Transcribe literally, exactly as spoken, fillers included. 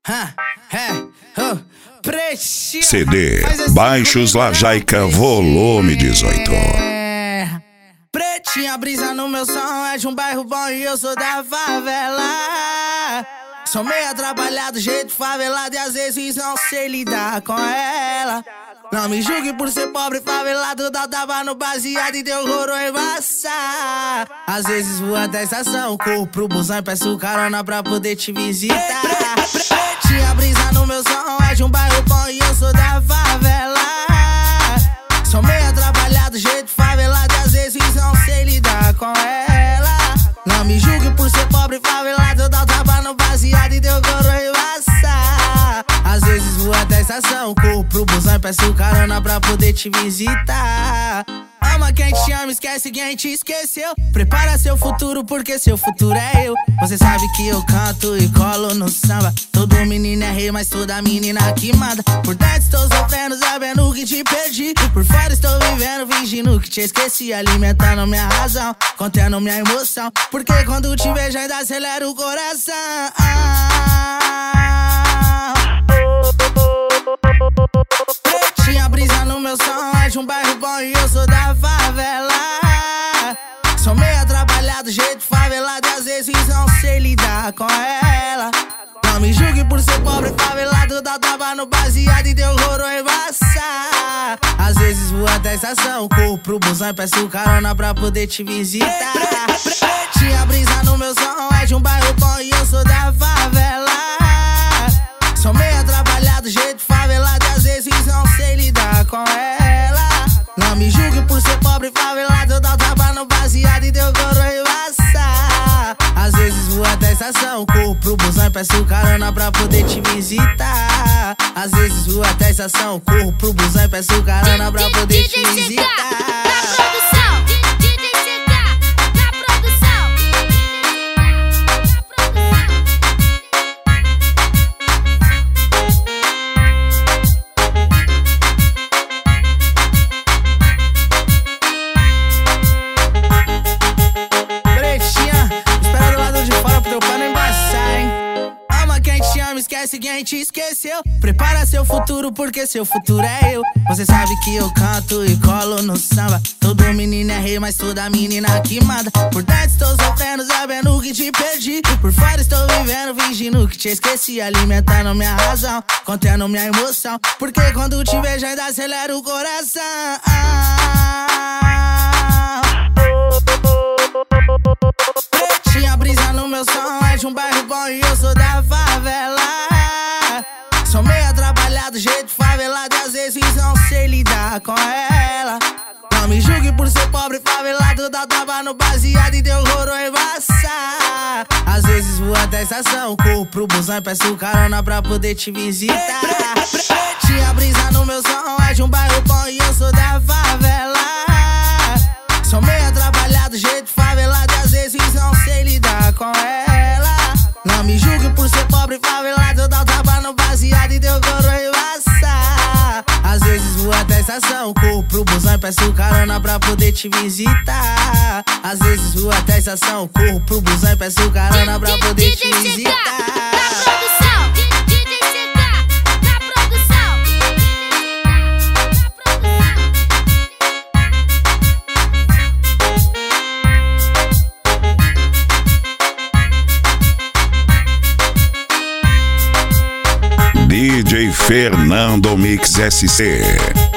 C D Baixos Lajaica Volume dezoito. Pretinha brisa no meu som, é de um bairro bom e eu sou da favela. Sou meio atrapalhado, jeito favelado, e às vezes não sei lidar com ela. Não me julgue por ser pobre, favelado, dá tava no baseado e deu roro embaçar. Às vezes vou até a estação, corro pro busão e peço carona pra poder te visitar. Pretinha brisa no meu som, é de um bairro bom e eu sou da favela. Sou meio atrapalhado, jeito favelado, e às vezes não sei lidar com ela. Não me julgue por ser pobre, favelado, dá tava no baseado e deu roro embaçar. Às vezes vou até a estação, corro pro busão e peço carona pra poder te visitar. Ama quem te ama, esquece quem te esqueceu. Prepara seu futuro porque seu futuro é eu. Você sabe que eu canto e colo no samba. Todo menino é rei, mas toda menina que manda. Por dentro estou sofrendo, sabendo que te perdi. Por fora estou vivendo, fingindo que te esqueci. Alimentando minha razão, contendo minha emoção. Porque quando te vejo ainda acelera o coração. Pretinha brisa no meu som, é de um bairro bom e eu sou da favela. Sou meio atrapalhado, jeito favelado, e às vezes não sei lidar com ela. Não me julgue por ser pobre, favelado, dá tava no baseado e deu roro embaçar. Às vezes vou até a estação, corro pro busão e peço carona pra poder te visitar. Pretinha brisa no meu som, é de um bairro bom e eu sou da favela. Sou meio atrapalhado, jeito favelado, e às vezes não sei lidar com ela. Não me julgue por ser pobre, favelado, dá tava no baseado e deu roro embaçar. Às vezes vou até a estação, corro pro busão e peço carona pra poder te visitar. Às vezes vou até a estação, corro pro busão e peço carona pra poder te visitar. Esquece quem te esqueceu. Prepara seu futuro porque seu futuro é eu. Você sabe que eu canto e colo no samba. Todo menino é rei, mas toda menina que manda. Por dentro estou sofrendo, sabendo que te perdi. Por fora estou vivendo, fingindo que te esqueci. Alimentando minha razão, contendo minha emoção. Porque quando te vejo ainda acelera o coração. Pretinha brisa no meu som, é de um bairro bom e eu sou da favela. Sou meio atrapalhado, jeito favelado, e às vezes não sei lidar com ela. Não me julgue por ser pobre, favelado, dá tava no baseado e deu roro embaçar. Às vezes vou até a estação, corro pro busão e peço carona pra poder te visitar. Pretinha brisa no meu som, é de um bairro bom e eu sou da favela. Sou meio atrapalhado, jeito favelado, e às vezes não sei lidar com ela. Não me julgue por ser pobre, favelado, dá tava no baseado e deu roro embaçar. Às vezes vou até a estação, corro pro busão e peço carona pra poder te visitar. Às vezes vou até a estação, corro pro busão e peço carona pra poder te visitar. D J Fernando Mix S C.